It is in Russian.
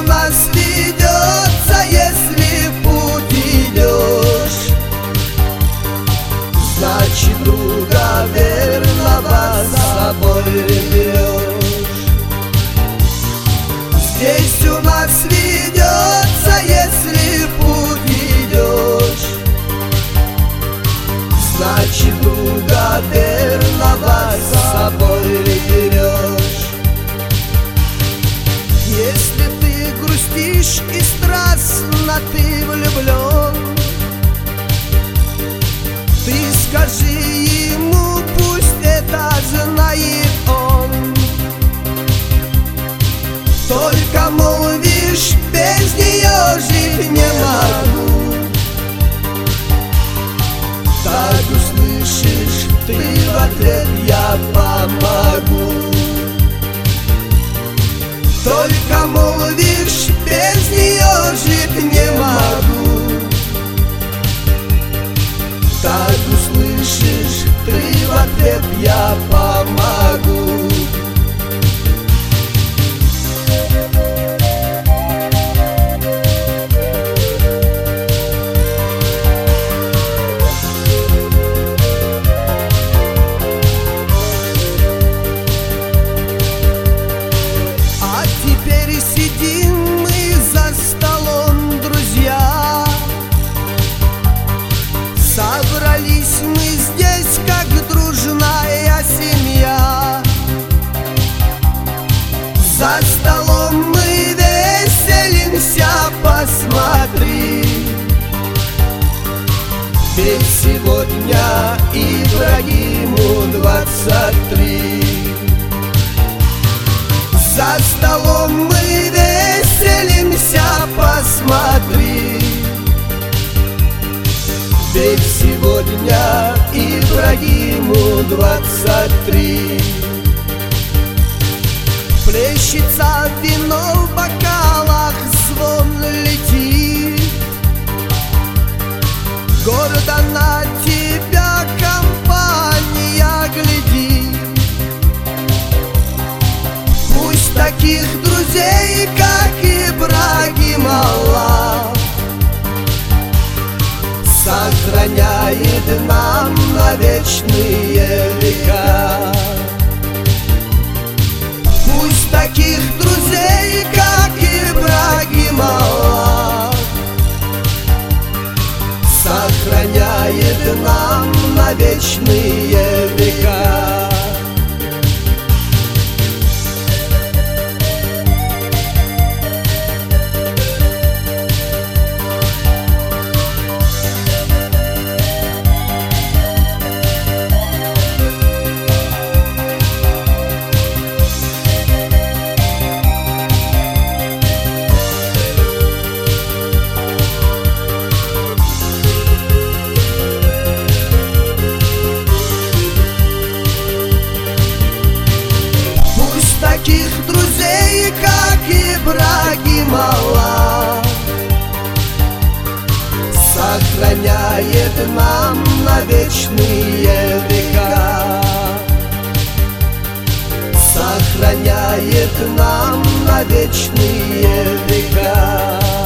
у нас ведется, если в путь идешь. Значит, друга верного с собой берешь. Здесь у нас ведется, если в путь идешь. Значит, друга верного с собой берешь. Если ты грустишь и страстно ты влюблен, ты скажи ему, пусть это знает он. Только молвишь, без нее жить не могу. Так услышишь ты в ответ: я помогу. Только молвишь, без нее жить не могу. Так услышишь ты в ответ: я помогу. Сидим мы за столом, друзья. Собрались мы здесь, как дружная семья. За столом мы веселимся, посмотри. Ведь сегодня Ибрагиму 23. За столом мы веселимся, посмотри. Ведь сегодня Ибрагиму 23. Плещется вино в бокалах, звон летит. Гордо на тебя компания глядит. Пусть таких друзей, как Ибрагим, Аллах сохраняет нам на вечные века. Пусть таких друзей, как Ибрагим, Аллах сохраняет нам на вечные века. Таких друзей, как Ибрагим, Аллах сохраняет нам на вечные века. Сохраняет нам на вечные века.